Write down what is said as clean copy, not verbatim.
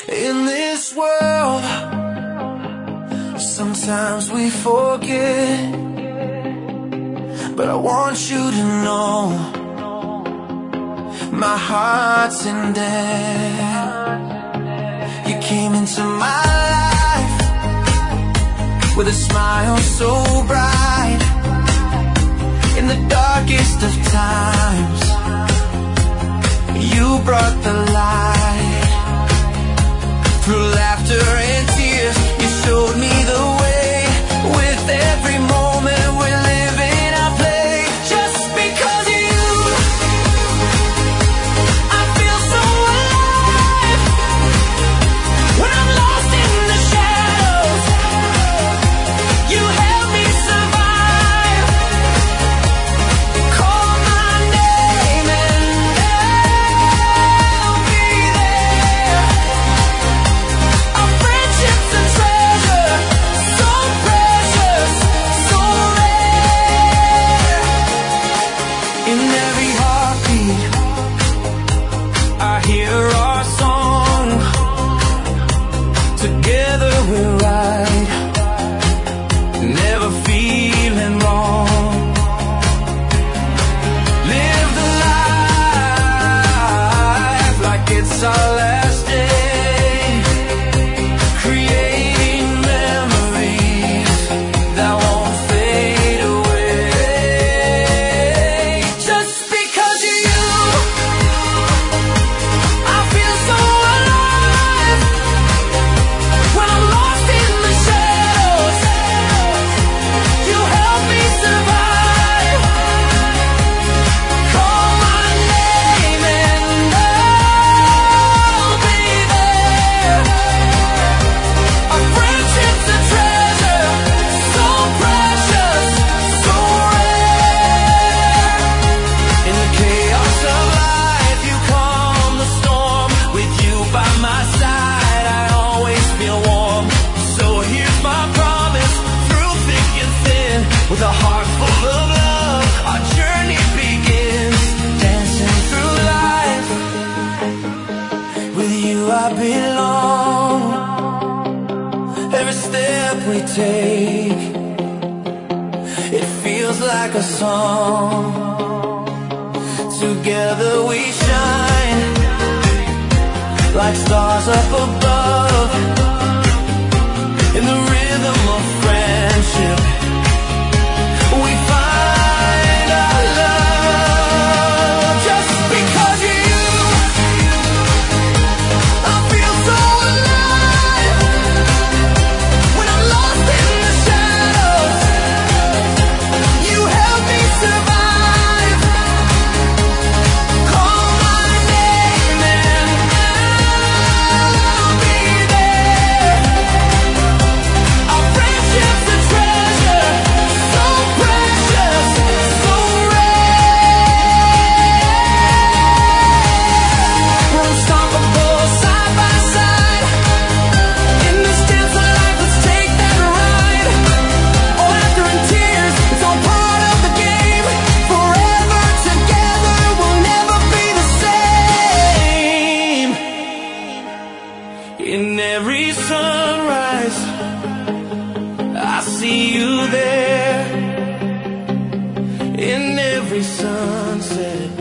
In this world, sometimes we forget, but I want you to know my heart's in there. You came into my life with a smile so bright. In the darkest of times, you brought the light. Through laughter and tears, you showed me the way. With every moment we're living, I play. Just because of you, I feel so alive. When I'm lost in the shadows, you help me survive. Call my name and I'll be there. Our friendship's a treasure, so precious, so rare. In every heartbeat, I hear our song. Together we're right, never feeling wrong. Live the life like it's our last day, creating memories that won't fade away. Just because of you, I feel so alive. When I'm lost in the shadows, you help me survive. Call my name and I'll be there. Our friendship's a treasure, so precious, so rare. In the chaos of life, you calm the storm. With you by my side, I always feel warm. So here's my promise, through thick and thin. With a heart full of love, our journey begins. Dancing through life, with you I belong. Every step we take, it feels like a song. Together we shine, like stars up above. In the rhythm of friendship, we find our love. Just because of you, I feel so alive. When I'm lost in the shadows, you help me survive. Call my name and I'll be there. Our friendship's a treasure, so precious, so rare. We're unstoppable, side by side. In this dance of life, let's take that ride. All laughter and tears, it's all part of the game. Forever together, we'll never be the same. In every sunrise, I see you there. In every sunset,